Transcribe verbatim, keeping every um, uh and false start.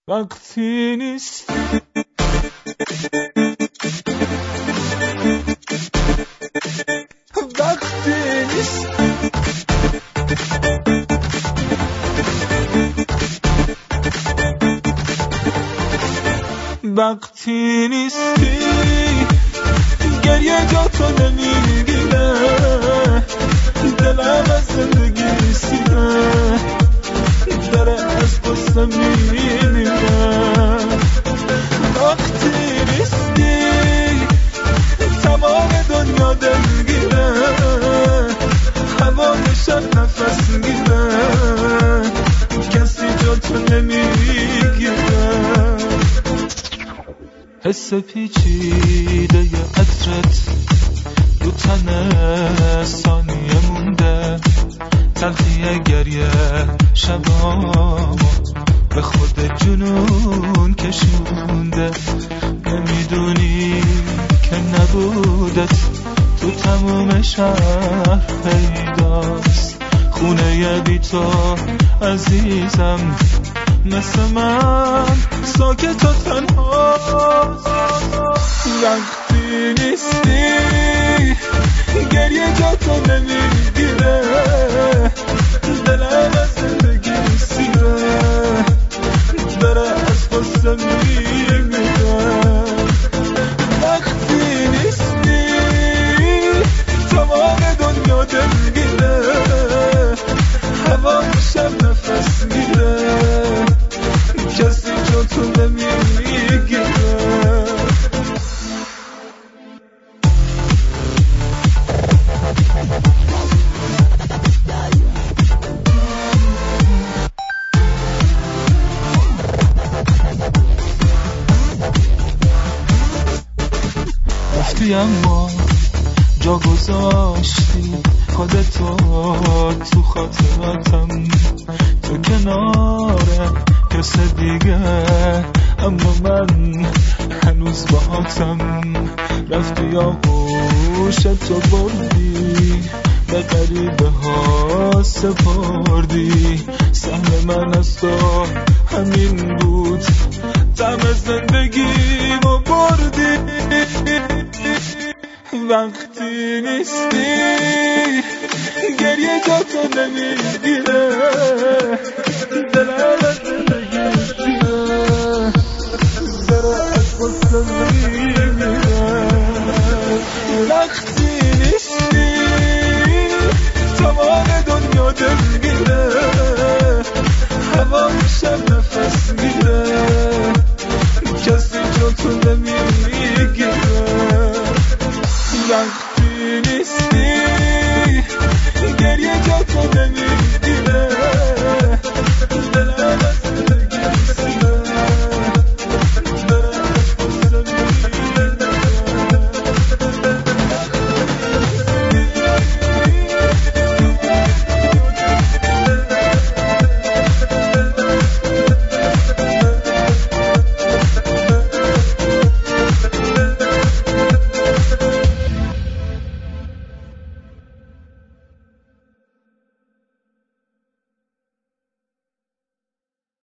وقتی نیستی وقتی نیستی وقتی نیستی گریه جا تو نمیگیره دلم از زندگی سیره داره از قصه میمیره وقتی نیستی تمام دنیا دلگیره هوا شب نفس میگیره کسی جا تو نمیگیره حس پیچیده ی عطرت رو تن ثانیه مونده تلخی گریه شبامو به خود جنون کشونده نمیدونی که نبودت تو تموم شهر پیداست خونه ی بی تو عزیزم مثل من ساکت و تنهاست وقتی نیستی گریه جا تو نمیگیره دلم از زندگی سیره داره از قصه میمیره وقتی نیستی تمام دنیا دلگیره هوا شب نفس میره کسی جا تو نمیگیره رفتی اما جا گذاشتی خودتو تو خاطراتم تو کنار کس دیگه اما من هنوز باهاتم رفتی آغوشتو بردی به غریبه ها سپردی سهم من از تو همین بود طعم زندگیمو بردی وقتی نیستی گریه جا تو نمیگیره دلم